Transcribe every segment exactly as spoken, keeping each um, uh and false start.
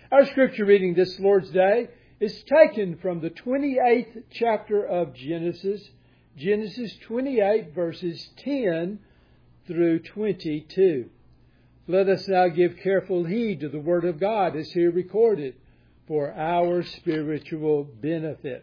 Our scripture reading this Lord's Day is taken from the twenty-eighth chapter of Genesis, Genesis twenty-eight, verses ten through twenty-two. Let us now give careful heed to the Word of God as here recorded for our spiritual benefit.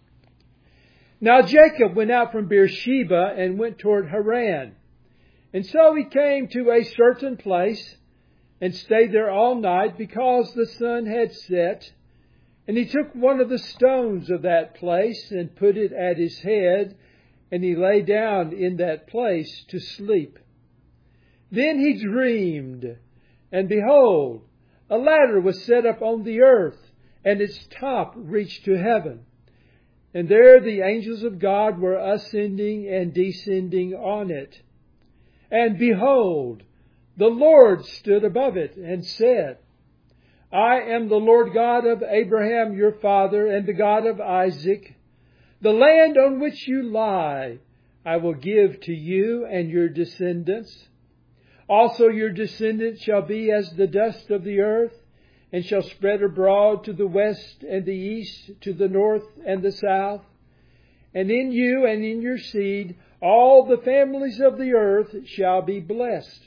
Now Jacob went out from Beersheba and went toward Haran. And so he came to a certain place and stayed there all night because the sun had set. And he took one of the stones of that place and put it at his head, and he lay down in that place to sleep. Then he dreamed, and behold, a ladder was set up on the earth, and its top reached to heaven. And there the angels of God were ascending and descending on it. And behold, the Lord stood above it and said, I am the Lord God of Abraham your father and the God of Isaac. The land on which you lie I will give to you and your descendants. Also your descendants shall be as the dust of the earth, and shall spread abroad to the west and the east, to the north and the south. And in you and in your seed all the families of the earth shall be blessed.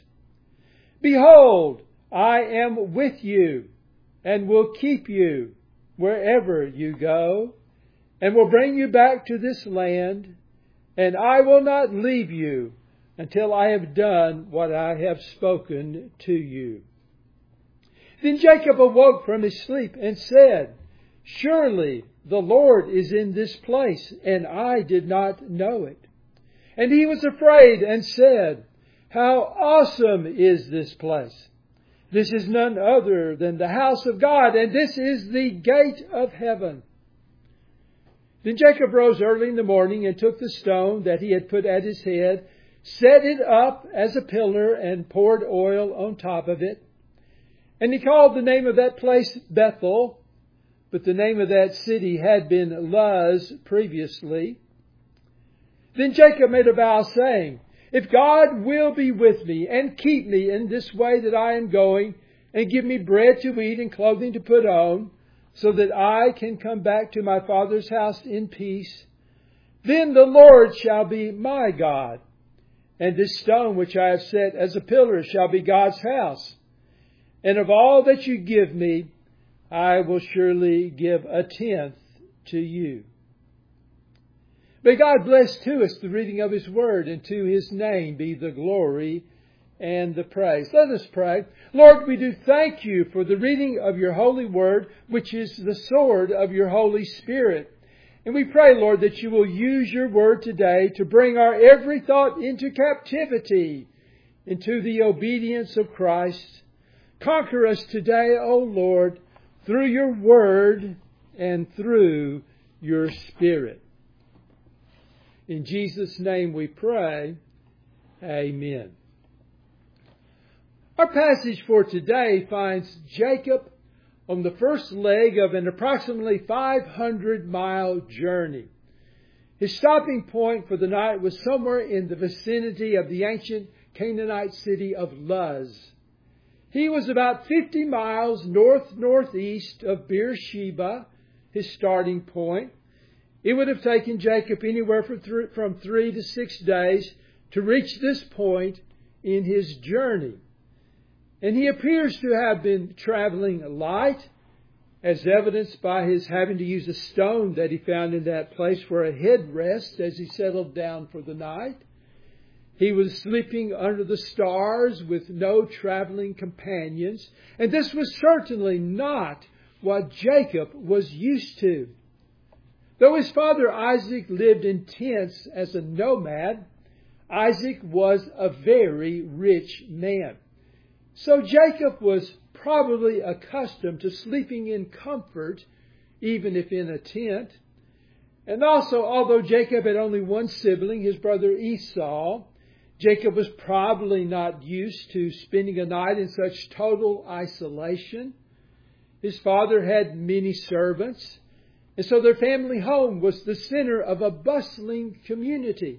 Behold, I am with you, and will keep you wherever you go, and will bring you back to this land, and I will not leave you until I have done what I have spoken to you. Then Jacob awoke from his sleep and said, Surely the Lord is in this place, and I did not know it. And he was afraid and said, How awesome is this place! This is none other than the house of God, and this is the gate of heaven. Then Jacob rose early in the morning and took the stone that he had put at his head, set it up as a pillar, and poured oil on top of it. And he called the name of that place Bethel, but the name of that city had been Luz previously. Then Jacob made a vow, saying, If God will be with me and keep me in this way that I am going, and give me bread to eat and clothing to put on, so that I can come back to my father's house in peace, then the Lord shall be my God, and this stone which I have set as a pillar shall be God's house. And of all that you give me, I will surely give a tenth to you. May God bless to us the reading of His Word, and to His name be the glory and the praise. Let us pray. Lord, we do thank You for the reading of Your holy Word, which is the sword of Your Holy Spirit. And we pray, Lord, that You will use Your Word today to bring our every thought into captivity, into the obedience of Christ. Conquer us today, O Lord, through Your Word and through Your Spirit. In Jesus' name we pray, amen. Our passage for today finds Jacob on the first leg of an approximately five hundred mile journey. His stopping point for the night was somewhere in the vicinity of the ancient Canaanite city of Luz. He was about fifty miles north-northeast of Beersheba, his starting point. It would have taken Jacob anywhere from three to six days to reach this point in his journey. And he appears to have been traveling light, as evidenced by his having to use a stone that he found in that place for a headrest as he settled down for the night. He was sleeping under the stars with no traveling companions, and this was certainly not what Jacob was used to. Though his father Isaac lived in tents as a nomad, Isaac was a very rich man. So Jacob was probably accustomed to sleeping in comfort, even if in a tent. And also, although Jacob had only one sibling, his brother Esau, Jacob was probably not used to spending a night in such total isolation. His father had many servants, and so their family home was the center of a bustling community.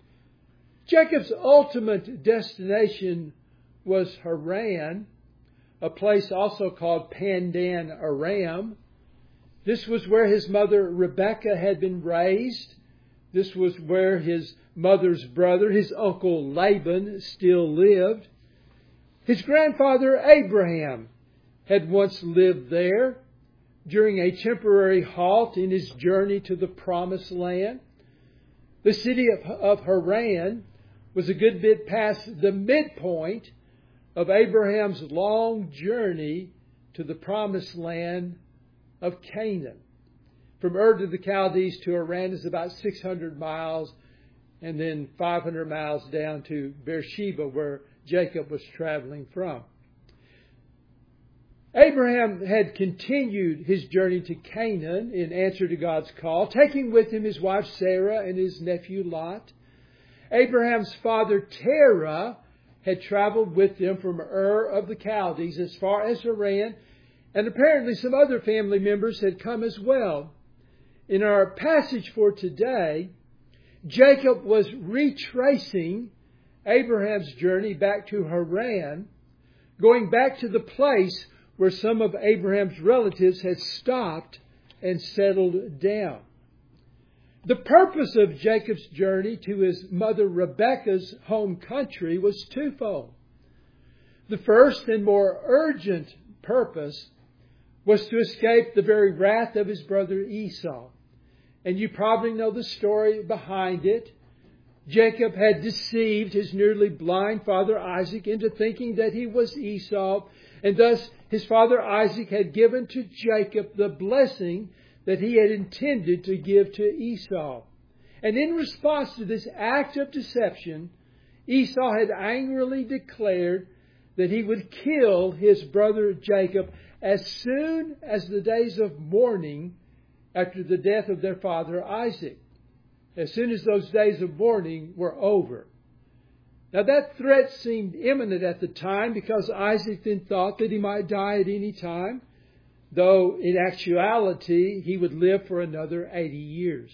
Jacob's ultimate destination was Haran, a place also called Pandan Aram. This was where his mother Rebekah had been raised. This was where his mother's brother, his uncle Laban, still lived. His grandfather Abraham had once lived there during a temporary halt in his journey to the Promised Land. The city of, of Haran was a good bit past the midpoint of Abraham's long journey to the Promised Land of Canaan. From Ur to the Chaldees to Haran is about six hundred miles, and then five hundred miles down to Beersheba, where Jacob was traveling from. Abraham had continued his journey to Canaan in answer to God's call, taking with him his wife Sarah and his nephew Lot. Abraham's father Terah had traveled with them from Ur of the Chaldees as far as Haran, and apparently some other family members had come as well. In our passage for today, Jacob was retracing Abraham's journey back to Haran, going back to the place where some of Abraham's relatives had stopped and settled down. The purpose of Jacob's journey to his mother Rebekah's home country was twofold. The first and more urgent purpose was to escape the very wrath of his brother Esau. And you probably know the story behind it. Jacob had deceived his nearly blind father Isaac into thinking that he was Esau, and thus his father Isaac had given to Jacob the blessing that he had intended to give to Esau. And in response to this act of deception, Esau had angrily declared that he would kill his brother Jacob as soon as the days of mourning after the death of their father Isaac. As soon as those days of mourning were over. Now that threat seemed imminent at the time because Isaac then thought that he might die at any time, though in actuality he would live for another eighty years.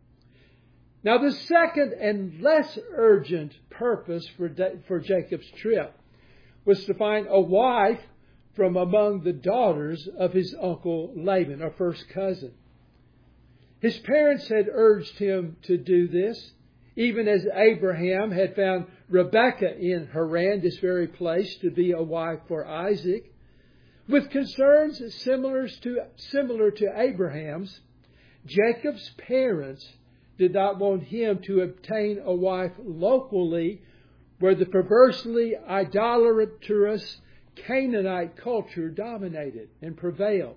Now the second and less urgent purpose for, for Jacob's trip was to find a wife from among the daughters of his uncle Laban, or first cousin. His parents had urged him to do this, even as Abraham had found Rebekah in Haran, this very place, to be a wife for Isaac. With concerns similar to, similar to Abraham's, Jacob's parents did not want him to obtain a wife locally where the perversely idolatrous Canaanite culture dominated and prevailed.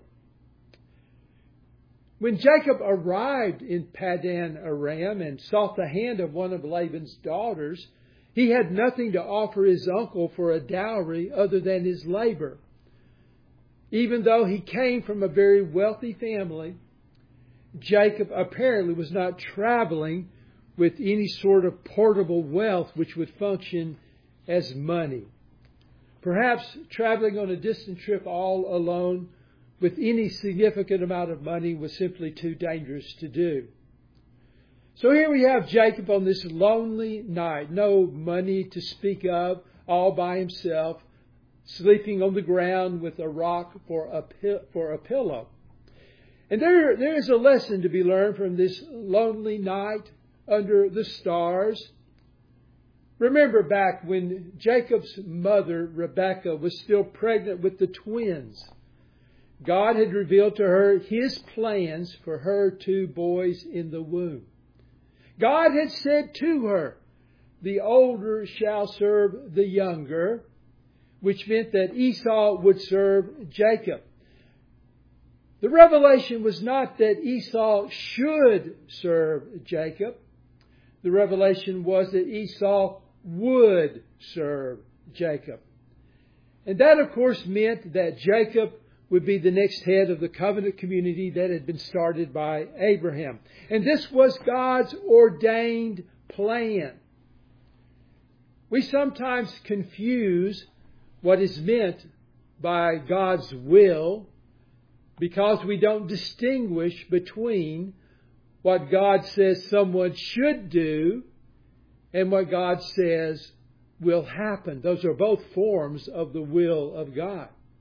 When Jacob arrived in Padan Aram and sought the hand of one of Laban's daughters, he had nothing to offer his uncle for a dowry other than his labor. Even though he came from a very wealthy family, Jacob apparently was not traveling with any sort of portable wealth which would function as money. Perhaps traveling on a distant trip all alone with any significant amount of money was simply too dangerous to do. So here we have Jacob on this lonely night, no money to speak of, all by himself, sleeping on the ground with a rock for a, for a pillow. And there, there is a lesson to be learned from this lonely night under the stars. Remember back when Jacob's mother, Rebekah, was still pregnant with the twins. God had revealed to her His plans for her two boys in the womb. God had said to her, the older shall serve the younger, which meant that Esau would serve Jacob. The revelation was not that Esau should serve Jacob. The revelation was that Esau would serve Jacob. And that, of course, meant that Jacob would be the next head of the covenant community that had been started by Abraham. And this was God's ordained plan. We sometimes confuse what is meant by God's will because we don't distinguish between what God says someone should do and what God says will happen. Those are both forms of the will of God.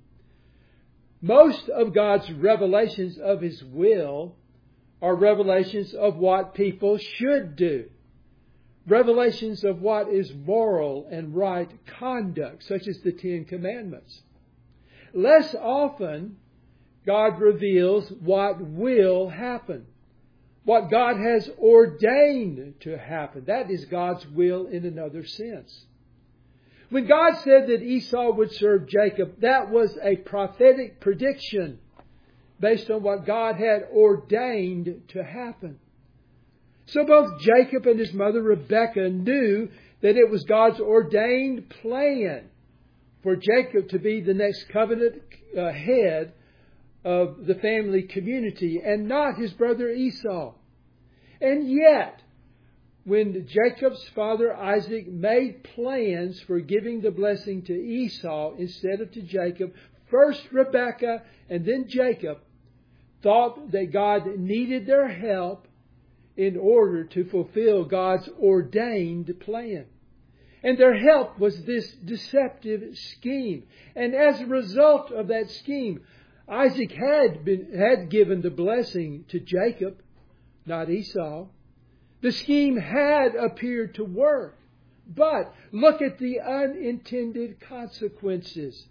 Most of God's revelations of His will are revelations of what people should do. Revelations of what is moral and right conduct, such as the Ten Commandments. Less often, God reveals what will happen, what God has ordained to happen. That is God's will in another sense. When God said that Esau would serve Jacob, that was a prophetic prediction based on what God had ordained to happen. So both Jacob and his mother Rebekah knew that it was God's ordained plan for Jacob to be the next covenant uh, head of the family community and not his brother Esau. And yet, when Jacob's father Isaac made plans for giving the blessing to Esau instead of to Jacob, first Rebekah and then Jacob thought that God needed their help in order to fulfill God's ordained plan. And their help was this deceptive scheme. And as a result of that scheme, Isaac had been had given the blessing to Jacob, not Esau. The scheme had appeared to work. But look at the unintended consequences.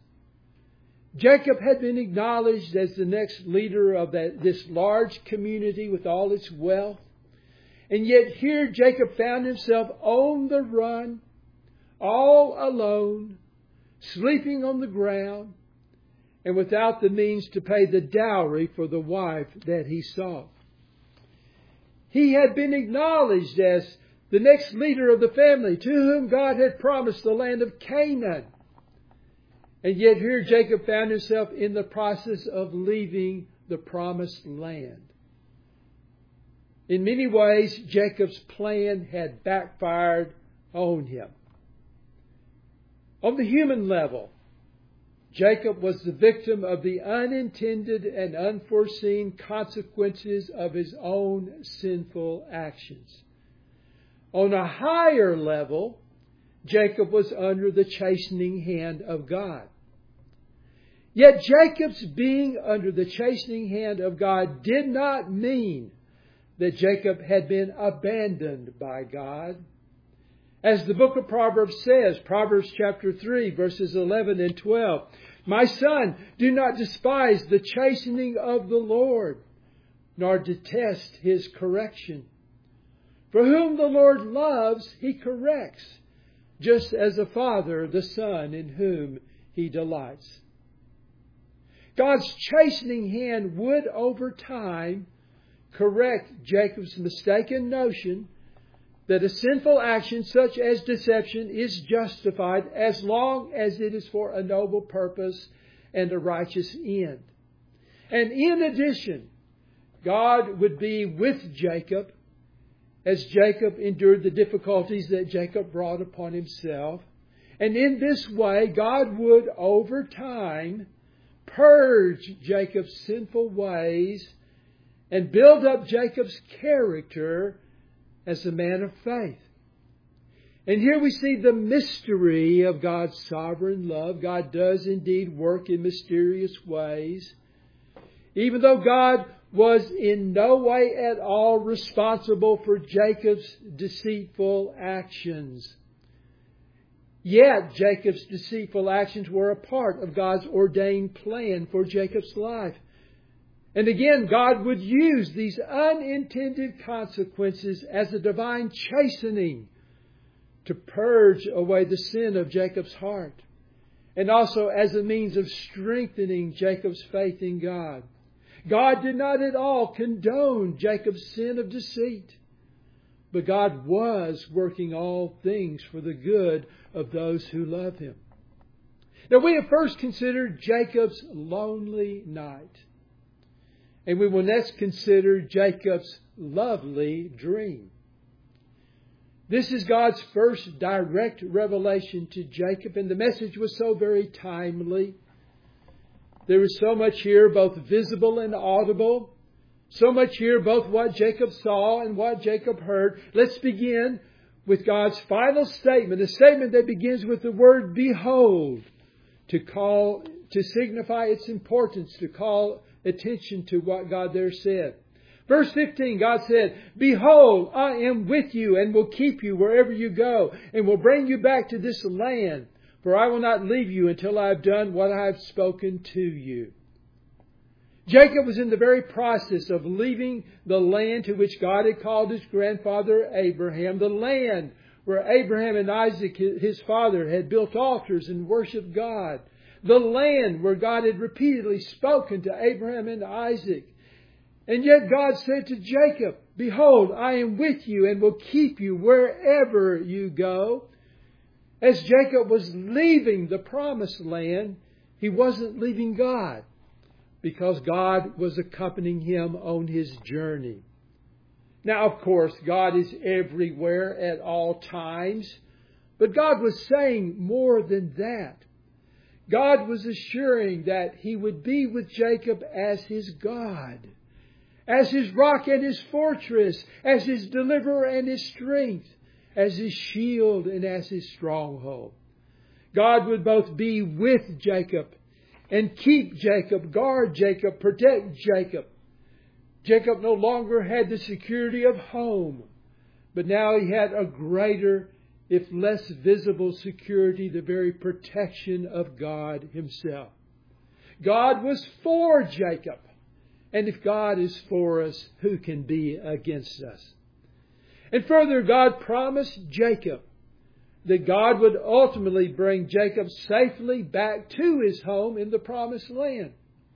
Jacob had been acknowledged as the next leader of that, this large community with all its wealth. And yet here Jacob found himself on the run, all alone, sleeping on the ground, and without the means to pay the dowry for the wife that he sought. He had been acknowledged as the next leader of the family to whom God had promised the land of Canaan. And yet here Jacob found himself in the process of leaving the promised land. In many ways, Jacob's plan had backfired on him. On the human level, Jacob was the victim of the unintended and unforeseen consequences of his own sinful actions. On a higher level, Jacob was under the chastening hand of God. Yet Jacob's being under the chastening hand of God did not mean that Jacob had been abandoned by God. As the book of Proverbs says, Proverbs chapter three, verses eleven and twelve, "My son, do not despise the chastening of the Lord, nor detest His correction. For whom the Lord loves, He corrects, just as a father the son in whom He delights." God's chastening hand would, over time, correct Jacob's mistaken notion that a sinful action such as deception is justified as long as it is for a noble purpose and a righteous end. And in addition, God would be with Jacob as Jacob endured the difficulties that Jacob brought upon himself. And in this way, God would, over time, purge Jacob's sinful ways and build up Jacob's character as a man of faith. And here we see the mystery of God's sovereign love. God does indeed work in mysterious ways. Even though God was in no way at all responsible for Jacob's deceitful actions, yet Jacob's deceitful actions were a part of God's ordained plan for Jacob's life. And again, God would use these unintended consequences as a divine chastening to purge away the sin of Jacob's heart, and also as a means of strengthening Jacob's faith in God. God did not at all condone Jacob's sin of deceit, but God was working all things for the good of those who love Him. Now, we have first considered Jacob's lonely night. And we will next consider Jacob's lovely dream. This is God's first direct revelation to Jacob, and the message was so very timely. There is so much here, both visible and audible. So much here, both what Jacob saw and what Jacob heard. Let's begin with God's final statement, a statement that begins with the word "behold," to call to signify its importance, to call attention to what God there said. Verse fifteen, God said, "Behold, I am with you and will keep you wherever you go, and will bring you back to this land. For I will not leave you until I have done what I have spoken to you." Jacob was in the very process of leaving the land to which God had called his grandfather Abraham, the land where Abraham and Isaac, his father, had built altars and worshipped God, the land where God had repeatedly spoken to Abraham and Isaac. And yet God said to Jacob, "Behold, I am with you and will keep you wherever you go." As Jacob was leaving the promised land, he wasn't leaving God, because God was accompanying him on his journey. Now, of course, God is everywhere at all times, but God was saying more than that. God was assuring that He would be with Jacob as his God, as his rock and his fortress, as his deliverer and his strength, as his shield and as his stronghold. God would both be with Jacob and keep Jacob, guard Jacob, protect Jacob. Jacob no longer had the security of home, but now he had a greater, if less visible security, the very protection of God Himself. God was for Jacob. And if God is for us, who can be against us? And further, God promised Jacob that God would ultimately bring Jacob safely back to his home in the promised land.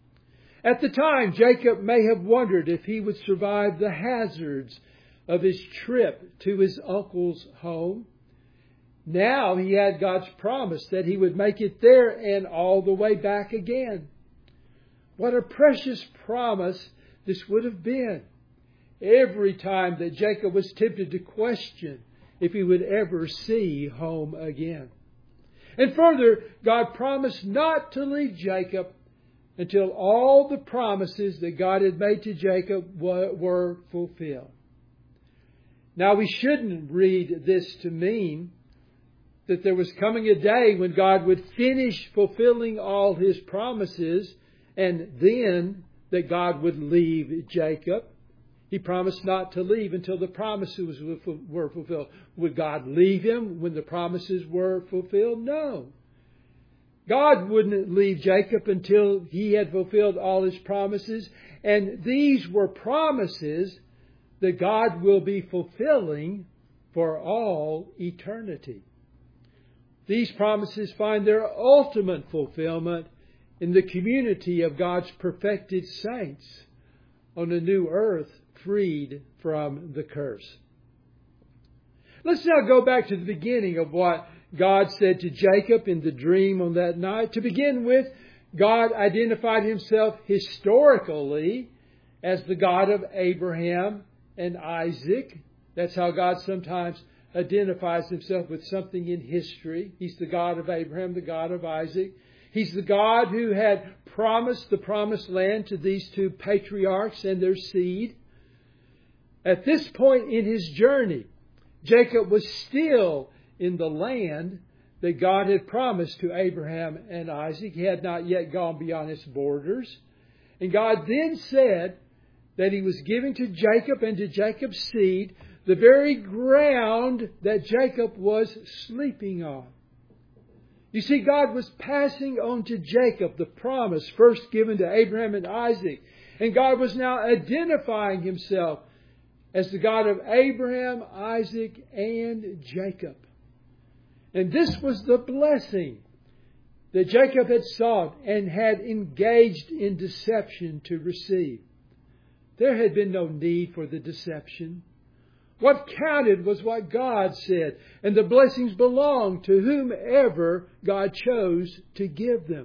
At the time, Jacob may have wondered if he would survive the hazards of his trip to his uncle's home. Now he had God's promise that he would make it there and all the way back again. What a precious promise this would have been. Every time that Jacob was tempted to question if he would ever see home again. And further, God promised not to leave Jacob until all the promises that God had made to Jacob were fulfilled. Now, we shouldn't read this to mean that there was coming a day when God would finish fulfilling all His promises and then that God would leave Jacob. He promised not to leave until the promises were fulfilled. Would God leave him when the promises were fulfilled? No. God wouldn't leave Jacob until he had fulfilled all His promises. And these were promises that God will be fulfilling for all eternity. These promises find their ultimate fulfillment in the community of God's perfected saints on a new earth freed from the curse. Let's now go back to the beginning of what God said to Jacob in the dream on that night. To begin with, God identified Himself historically as the God of Abraham and Isaac. That's how God sometimes identifies Himself with something in history. He's the God of Abraham, the God of Isaac. He's the God who had promised the promised land to these two patriarchs and their seed. At this point in his journey, Jacob was still in the land that God had promised to Abraham and Isaac. He had not yet gone beyond its borders. And God then said that He was giving to Jacob and to Jacob's seed the very ground that Jacob was sleeping on. You see, God was passing on to Jacob the promise first given to Abraham and Isaac. And God was now identifying Himself as the God of Abraham, Isaac, and Jacob. And this was the blessing that Jacob had sought and had engaged in deception to receive. There had been no need for the deception. What counted was what God said, and the blessings belonged to whomever God chose to give them.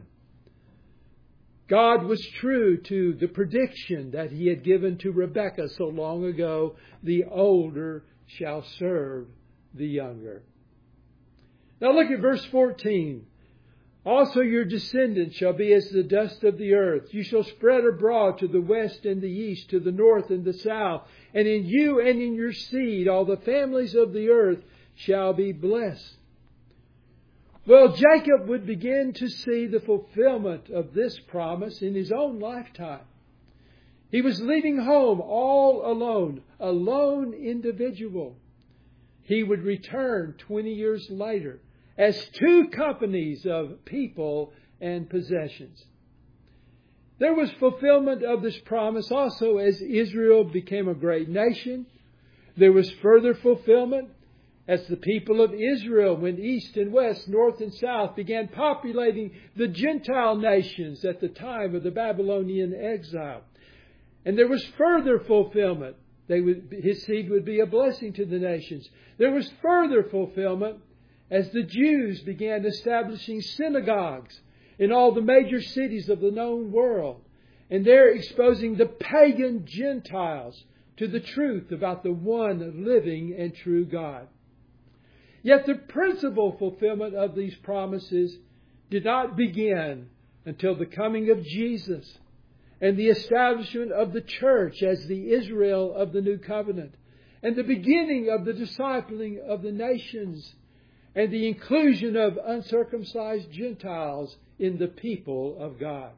God was true to the prediction that He had given to Rebekah so long ago, the older shall serve the younger. Now look at verse fourteen. Also your descendants shall be as the dust of the earth. You shall spread abroad to the west and the east, to the north and the south. And in you and in your seed all the families of the earth shall be blessed. Well, Jacob would begin to see the fulfillment of this promise in his own lifetime. He was leaving home all alone, a lone individual. He would return twenty years later as two companies of people and possessions. There was fulfillment of this promise also as Israel became a great nation. There was further fulfillment as the people of Israel went east and west, north and south, began populating the Gentile nations at the time of the Babylonian exile. And there was further fulfillment. They would, his seed would be a blessing to the nations. There was further fulfillment as the Jews began establishing synagogues in all the major cities of the known world. And they're exposing the pagan Gentiles to the truth about the one living and true God. Yet the principal fulfillment of these promises did not begin until the coming of Jesus and the establishment of the church as the Israel of the New Covenant, and the beginning of the discipling of the nations, and the inclusion of uncircumcised Gentiles in the people of God.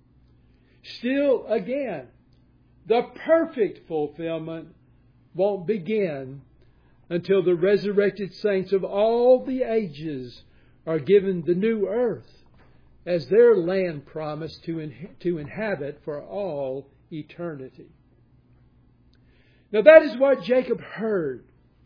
Still, again, the perfect fulfillment won't begin until the resurrected saints of all the ages are given the new earth as their land promised to, in, to inhabit for all eternity. Now that is what Jacob heard.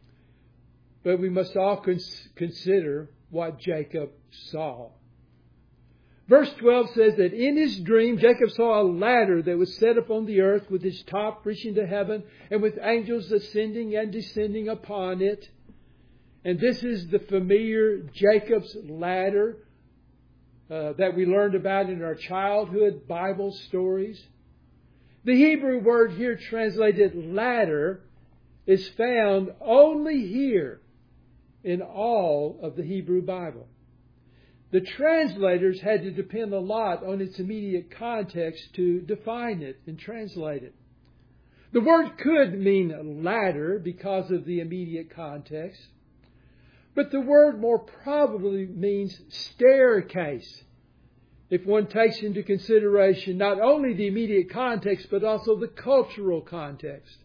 But we must all cons- consider what Jacob saw. Verse twelve says that in his dream, Jacob saw a ladder that was set upon the earth with its top reaching to heaven and with angels ascending and descending upon it. And this is the familiar Jacob's ladder uh, that we learned about in our childhood Bible stories. The Hebrew word here translated ladder is found only here in all of the Hebrew Bible. The translators had to depend a lot on its immediate context to define it and translate it. The word could mean ladder because of the immediate context, but the word more probably means staircase, if one takes into consideration not only the immediate context, but also the cultural context.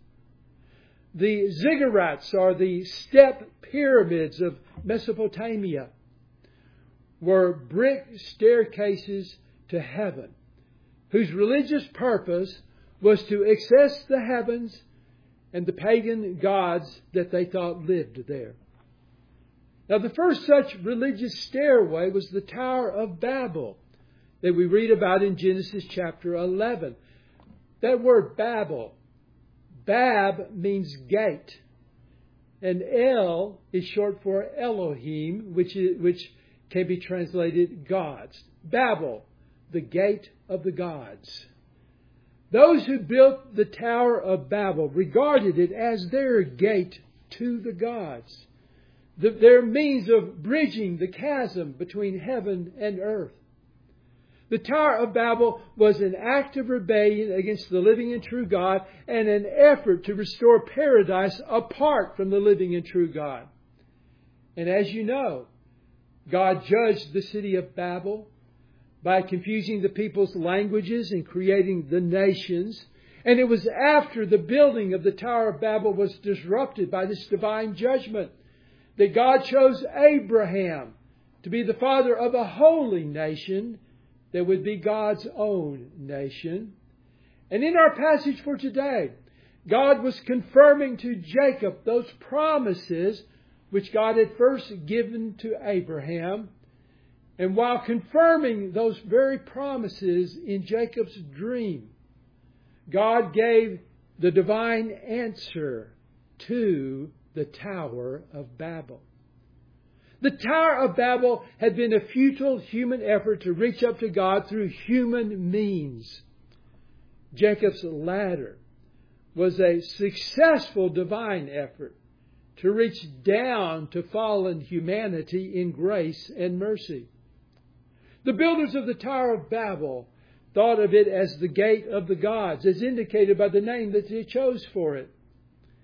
The ziggurats, or the step pyramids of Mesopotamia, were brick staircases to heaven, whose religious purpose was to access the heavens and the pagan gods that they thought lived there. Now, the first such religious stairway was the Tower of Babel that we read about in Genesis chapter eleven. That word Babel, Bab means gate, and El is short for Elohim, which is, which can be translated gods. Babel, the gate of the gods. Those who built the Tower of Babel regarded it as their gate to the gods, the, their means of bridging the chasm between heaven and earth. The Tower of Babel was an act of rebellion against the living and true God and an effort to restore paradise apart from the living and true God. And as you know, God judged the city of Babel by confusing the people's languages and creating the nations. And it was after the building of the Tower of Babel was disrupted by this divine judgment that God chose Abraham to be the father of a holy nation that would be God's own nation. And in our passage for today, God was confirming to Jacob those promises which God had first given to Abraham. And while confirming those very promises in Jacob's dream, God gave the divine answer to the Tower of Babel. The Tower of Babel had been a futile human effort to reach up to God through human means. Jacob's ladder was a successful divine effort to reach down to fallen humanity in grace and mercy. The builders of the Tower of Babel thought of it as the gate of the gods, as indicated by the name that they chose for it.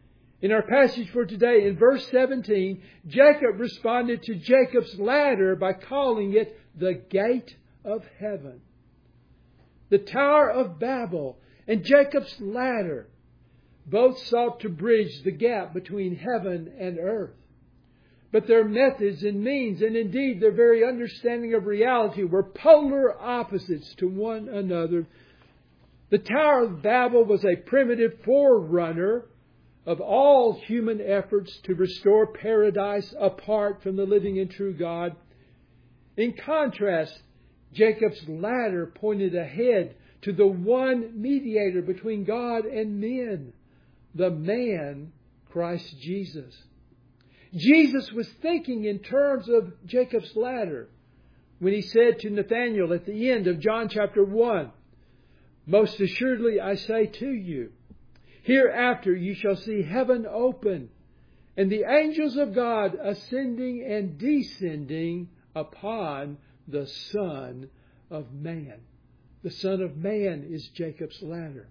In our passage for today, in verse seventeen, Jacob responded to Jacob's ladder by calling it the gate of heaven. The Tower of Babel and Jacob's ladder both sought to bridge the gap between heaven and earth. But their methods and means, and indeed their very understanding of reality, were polar opposites to one another. The Tower of Babel was a primitive forerunner of all human efforts to restore paradise apart from the living and true God. In contrast, Jacob's ladder pointed ahead to the one mediator between God and men, the man, Christ Jesus. Jesus was thinking in terms of Jacob's ladder when he said to Nathanael at the end of John chapter one, "Most assuredly I say to you, hereafter you shall see heaven open, and the angels of God ascending and descending upon the Son of Man." The Son of Man is Jacob's ladder.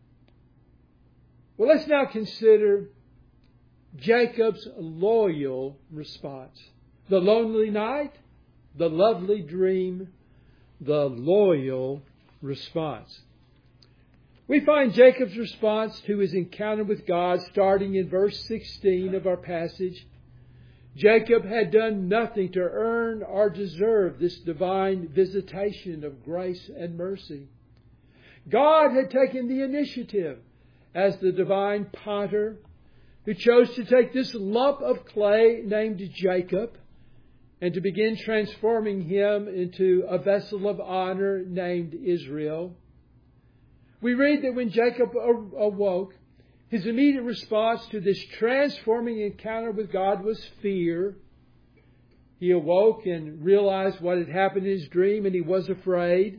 Well, let's now consider Jacob's loyal response. The lonely night, the lovely dream, the loyal response. We find Jacob's response to his encounter with God starting in verse sixteen of our passage. Jacob had done nothing to earn or deserve this divine visitation of grace and mercy. God had taken the initiative as the divine potter who chose to take this lump of clay named Jacob and to begin transforming him into a vessel of honor named Israel. We read that when Jacob awoke, his immediate response to this transforming encounter with God was fear. He awoke and realized what had happened in his dream, and he was afraid.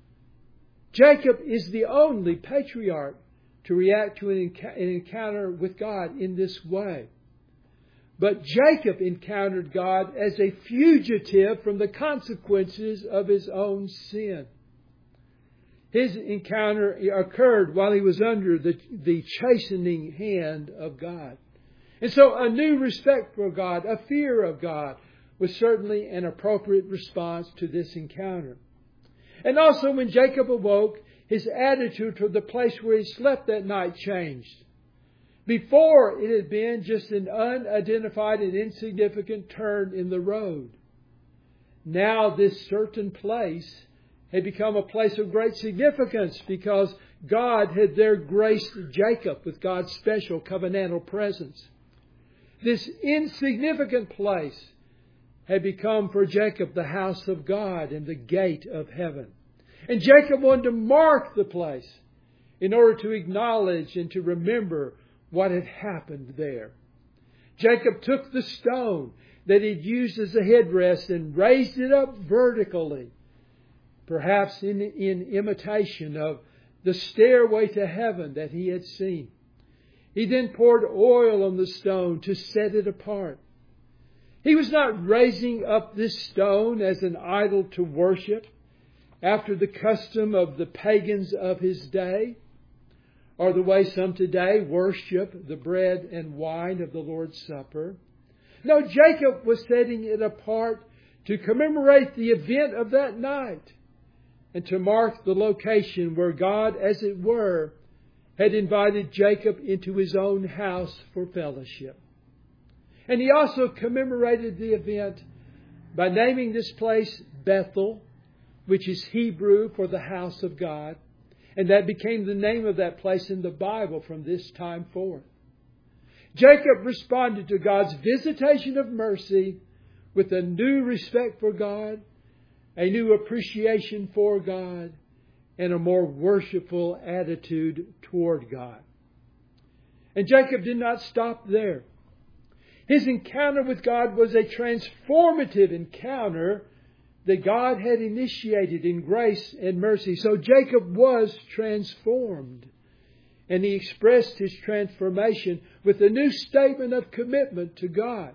Jacob is the only patriarch to react to an encounter with God in this way. But Jacob encountered God as a fugitive from the consequences of his own sin. His encounter occurred while he was under the, the chastening hand of God. And so a new respect for God, a fear of God, was certainly an appropriate response to this encounter. And also when Jacob awoke, his attitude toward the place where he slept that night changed. Before, it had been just an unidentified and insignificant turn in the road. Now this certain place had become a place of great significance because God had there graced Jacob with God's special covenantal presence. This insignificant place had become for Jacob the house of God and the gate of heaven. And Jacob wanted to mark the place in order to acknowledge and to remember what had happened there. Jacob took the stone that he'd used as a headrest and raised it up vertically, perhaps in, in imitation of the stairway to heaven that he had seen. He then poured oil on the stone to set it apart. He was not raising up this stone as an idol to worship after the custom of the pagans of his day, or the way some today worship the bread and wine of the Lord's Supper. No, Jacob was setting it apart to commemorate the event of that night and to mark the location where God, as it were, had invited Jacob into his own house for fellowship. And he also commemorated the event by naming this place Bethel, which is Hebrew for the house of God. And that became the name of that place in the Bible from this time forth. Jacob responded to God's visitation of mercy with a new respect for God, a new appreciation for God, and a more worshipful attitude toward God. And Jacob did not stop there. His encounter with God was a transformative encounter that God had initiated in grace and mercy. So Jacob was transformed. And he expressed his transformation with a new statement of commitment to God.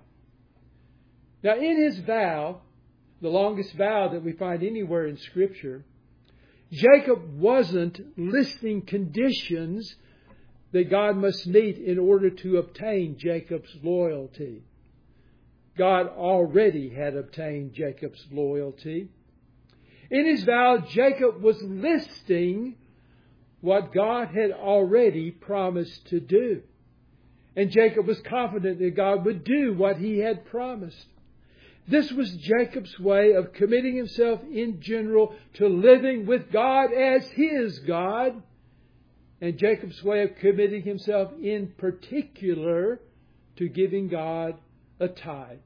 Now, in his vow, the longest vow that we find anywhere in Scripture, Jacob wasn't listing conditions that God must meet in order to obtain Jacob's loyalty. God already had obtained Jacob's loyalty. In his vow, Jacob was listing what God had already promised to do. And Jacob was confident that God would do what he had promised. This was Jacob's way of committing himself in general to living with God as his God, and Jacob's way of committing himself in particular to giving God a tithe.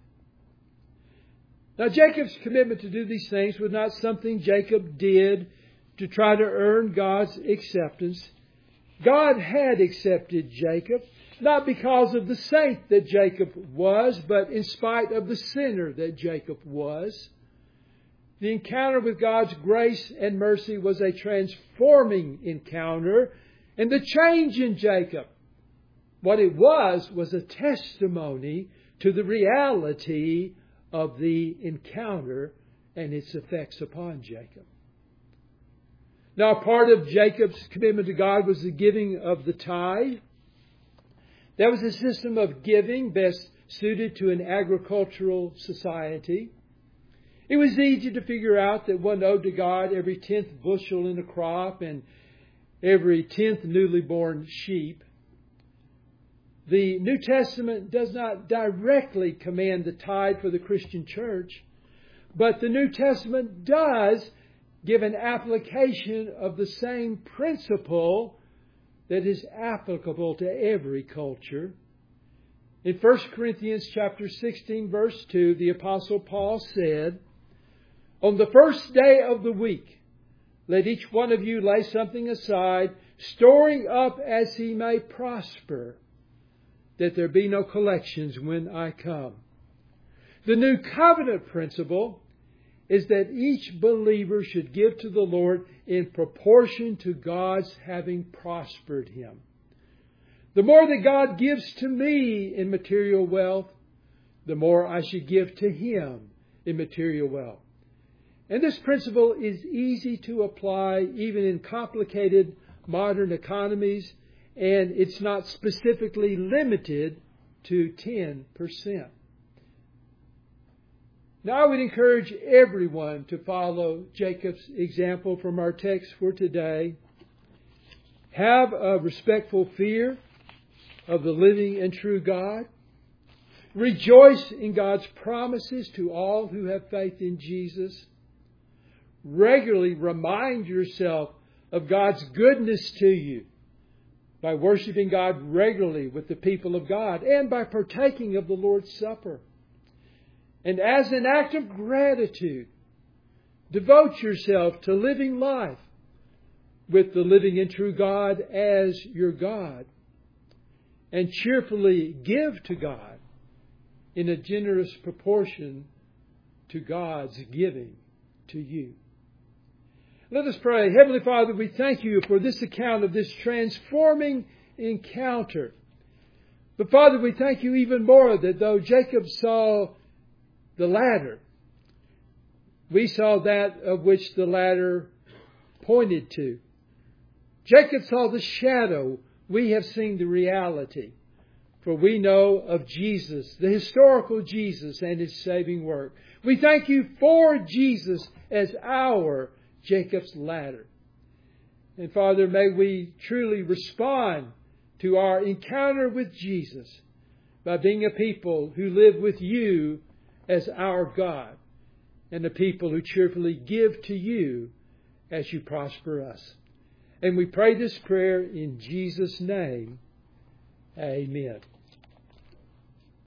Now, Jacob's commitment to do these things was not something Jacob did to try to earn God's acceptance. God had accepted Jacob, not because of the saint that Jacob was, but in spite of the sinner that Jacob was. The encounter with God's grace and mercy was a transforming encounter, and the change in Jacob, what it was, was a testimony to the reality of the encounter and its effects upon Jacob. Now, part of Jacob's commitment to God was the giving of the tithe. That was a system of giving best suited to an agricultural society. It was easy to figure out that one owed to God every tenth bushel in a crop and every tenth newly born sheep. The New Testament does not directly command the tithe for the Christian church, but the New Testament does give an application of the same principle that is applicable to every culture. In First Corinthians chapter sixteen, verse two, the Apostle Paul said, "On the first day of the week, let each one of you lay something aside, storing up as he may prosper, that there be no collections when I come." The New Covenant principle is that each believer should give to the Lord in proportion to God's having prospered him. The more that God gives to me in material wealth, the more I should give to Him in material wealth. And this principle is easy to apply even in complicated modern economies, and it's not specifically limited to ten percent. Now, I would encourage everyone to follow Jacob's example from our text for today. Have a respectful fear of the living and true God. Rejoice in God's promises to all who have faith in Jesus. Regularly remind yourself of God's goodness to you by worshiping God regularly with the people of God and by partaking of the Lord's Supper. And as an act of gratitude, devote yourself to living life with the living and true God as your God. And cheerfully give to God in a generous proportion to God's giving to you. Let us pray. Heavenly Father, we thank you for this account of this transforming encounter. But Father, we thank you even more that though Jacob saw the ladder, we saw that of which the ladder pointed to. Jacob saw the shadow. We have seen the reality. For we know of Jesus, the historical Jesus and His saving work. We thank you for Jesus as our Jacob's ladder. And Father, may we truly respond to our encounter with Jesus by being a people who live with you as our God, and a people who cheerfully give to you as you prosper us. And we pray this prayer in Jesus' name. Amen.